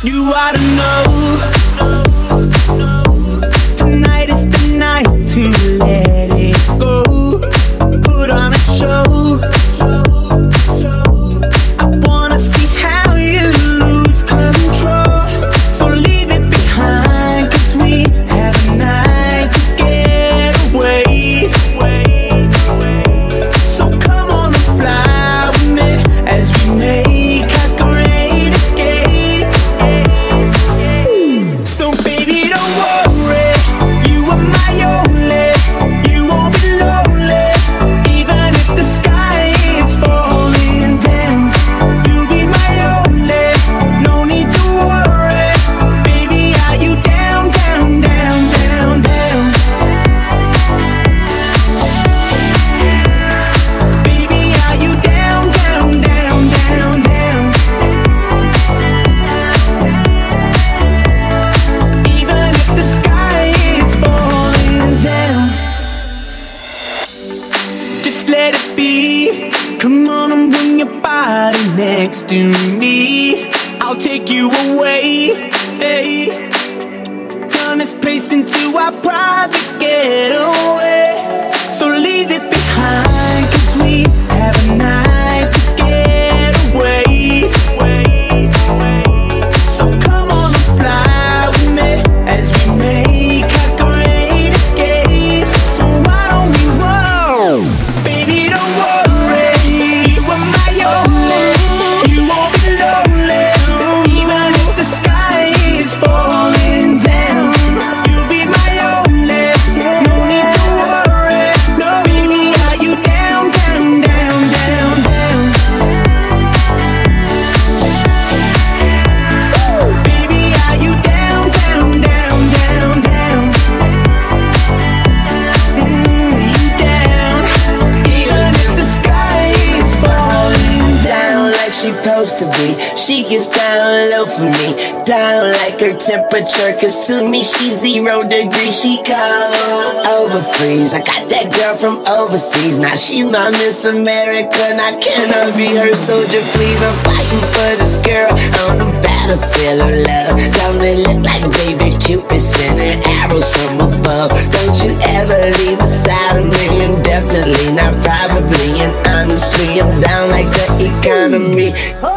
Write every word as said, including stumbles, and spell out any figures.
You ought to know tonight is the night to let it go. Put on a show. I wanna see how you lose control. So leave it behind, 'cause we have a night to get away. So come on and fly with me as we make our great escape. So baby, don't worry, you are my only. You won't be lonely, even if the sky is falling down. You'll be my only, no need to worry. Baby, are you down, down, down, down, down? Baby, are you down, down, down, down, down? Even if the sky is falling down, just let it be. Come on and bring your body next to me. I'll take you away. Hey, turn this place into our private getaway. So leave it behind, 'cause we have a night to get away. So come on and fly with me as we make our great escape. So why don't we roll? Baby, don't worry, you are my only. You won't be lonely, even if the sky is falling down. You'll be my only, no need to worry. No, baby, are you down, down, down, down, down? Baby, are you down, down, down, down, down? Mm, you down, even if the sky is falling down. Down like she supposed to be. She gets down low for me, down like her temperature, 'cause to me she's zero degrees. She cold over freeze. I got that girl from overseas, now she's my Miss America. Now can I be her soldier, please? I'm fighting for this girl on the battlefield of love. Don't they look like baby Cupid sending arrows from above? Don't you ever leave beside of me, and definitely not probably, and honestly I'm down like the economy.